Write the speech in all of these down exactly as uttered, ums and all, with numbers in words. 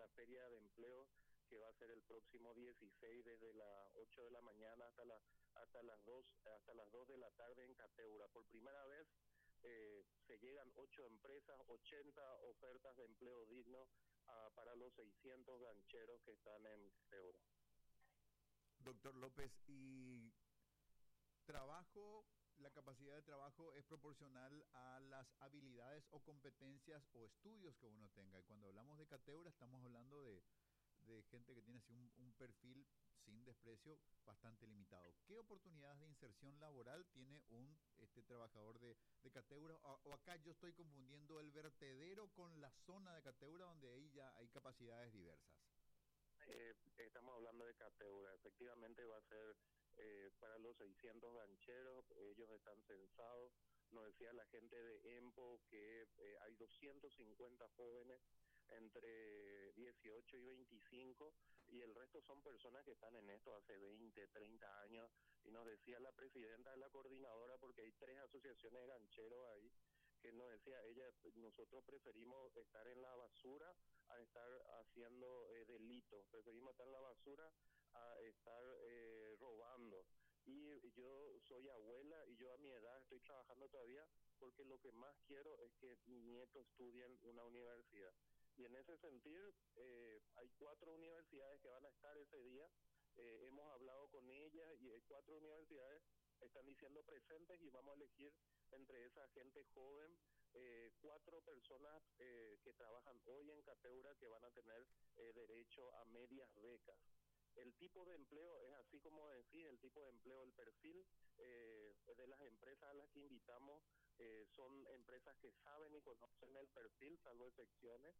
feria de empleo que va a ser el próximo dieciséis desde las ocho de la mañana hasta la, hasta las dos hasta las dos de la tarde en Cateura. Por primera vez eh, se llegan ocho empresas, ochenta ofertas de empleo digno uh, para los seiscientos gancheros que están en Cateura. Doctor López, ¿y trabajo, la capacidad de trabajo es proporcional a las habilidades o competencias o estudios que uno tenga? Y cuando hablamos de Cateura estamos hablando de, de gente que tiene así un, un perfil sin desprecio bastante limitado. ¿Qué oportunidades de inserción laboral tiene un este trabajador de, de Cateura? O, o acá yo estoy confundiendo el vertedero con la zona de Cateura, donde ahí ya hay capacidades diversas. Eh, estamos hablando de Cateura, efectivamente va a ser eh, para los seiscientos gancheros, ellos están censados. Nos decía la gente de EMPO que eh, hay doscientos cincuenta jóvenes entre dieciocho y veinticinco, y el resto son personas que están en esto hace veinte, treinta años, y nos decía la presidenta de la coordinadora, porque hay tres asociaciones de gancheros ahí, que nos decía ella, nosotros preferimos estar en la basura a estar haciendo eh, delitos, preferimos estar en la basura a estar eh, robando. Y yo soy abuela y yo a mi edad estoy trabajando todavía porque lo que más quiero es que mi nieto estudie en una universidad. Y en ese sentido, eh, hay cuatro universidades que van a estar ese día, eh, hemos hablado con ellas y hay cuatro universidades están diciendo presentes, y vamos a elegir entre esa gente joven Eh, cuatro personas eh, que trabajan hoy en Cateura que van a tener eh, derecho a medias becas. El tipo de empleo es así como decís, el tipo de empleo, el perfil eh, de las empresas a las que invitamos eh, son empresas que saben y conocen el perfil, salvo excepciones.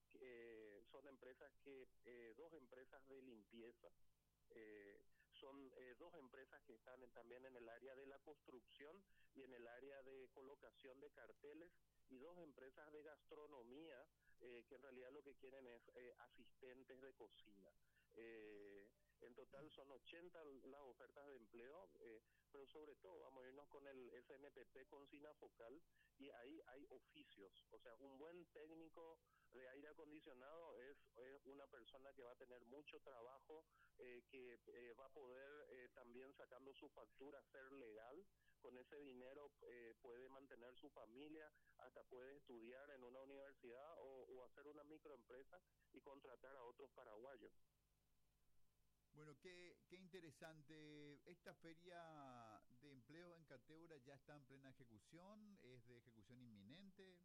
Eh, son empresas que, eh, dos empresas de limpieza, Eh, son eh, dos empresas que están en, también en el área de la construcción y en el área de colocación de carteles, y dos empresas de gastronomía eh, que en realidad lo que quieren es eh, asistentes de cocina. Eh, en total son ochenta las ofertas de empleo, eh, pero sobre todo vamos a irnos con el S N P P con Sinafocal, y ahí hay oficios, o sea, un buen técnico de aire acondicionado es, es una persona que va a tener mucho trabajo, eh, que eh, va a poder eh, también, sacando su factura, ser legal. Con ese dinero eh, puede mantener su familia, hasta puede estudiar en una universidad o, o hacer una microempresa y contratar a otros paraguayos. Bueno, qué, qué interesante. Esta feria de empleo en Cateura ya está en plena ejecución, es de ejecución inminente.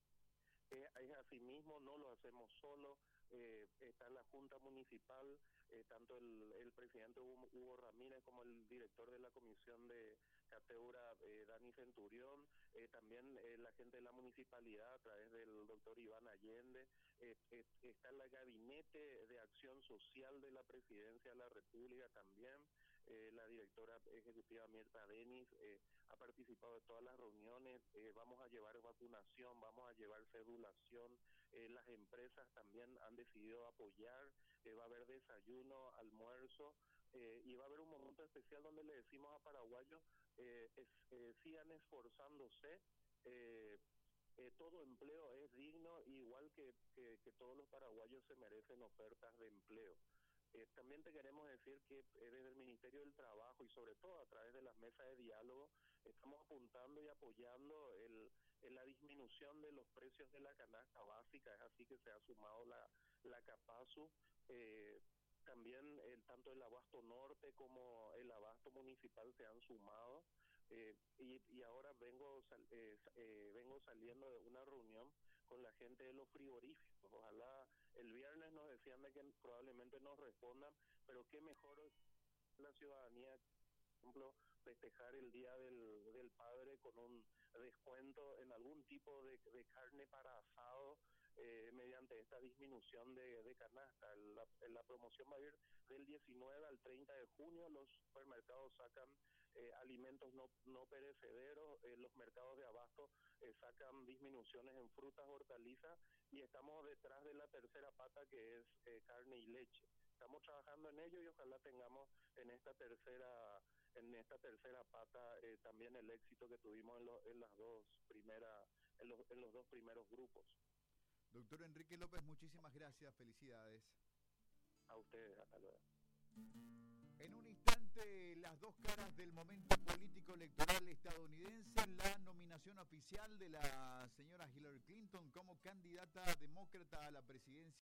Eh, es así mismo, no lo hacemos solo, eh, está la Junta Municipal, eh, tanto el, el presidente Hugo, Hugo Ramírez como el director de la Comisión de Cateura, eh, Dani Centurión, eh, también eh, la gente de la municipalidad a través del doctor Iván Allende, eh, eh, está el Gabinete de Acción Social de la Presidencia de la República también, eh, la directora ejecutiva Mirta Denis eh, ha participado de todas las reuniones, eh, vamos a llevar vacunación, vamos a llevar cedulación, eh, las empresas también han decidido apoyar, eh, va a haber desayuno, almuerzo, eh, y va a haber un momento especial donde le decimos a paraguayos, eh, es, eh, sigan esforzándose, eh, eh, todo empleo es digno, igual que, que, que todos los paraguayos se merecen ofertas de empleo. Eh, también te queremos decir que eh, desde el Ministerio del Trabajo y sobre todo a través de las mesas de diálogo estamos apuntando y apoyando el, el, la disminución de los precios de la canasta básica, es así que se ha sumado la, la Capasu, eh, también el, tanto el Abasto Norte como el Abasto Municipal se han sumado, eh, y, y ahora vengo, sal, eh, eh, vengo saliendo de una reunión con la gente de los frigoríficos. Ojalá el viernes nos decían de que probablemente nos respondan, pero qué mejor la ciudadanía, por ejemplo, festejar el Día del, del Padre con un descuento en algún tipo de, de carne para asado, eh, mediante esta disminución de, de canasta. La, la promoción va a ir del diecinueve al treinta de junio, los supermercados sacan eh, alimentos no, no perecederos, eh, los mercados de abasto eh, sacan disminuciones en frutas, hortalizas, y estamos detrás de la tercera pata, que es eh, carne y leche. Estamos trabajando en ello y ojalá tengamos en esta tercera en esta tercera pata eh, también el éxito que tuvimos en, lo, en las dos primeras en los, en los dos primeros grupos. Doctor Enrique López, muchísimas gracias. gracias, felicidades. A ustedes, hasta luego. En un instante, las dos caras del momento político electoral estadounidense, la nominación oficial de la señora Hillary Clinton como candidata demócrata a la presidencia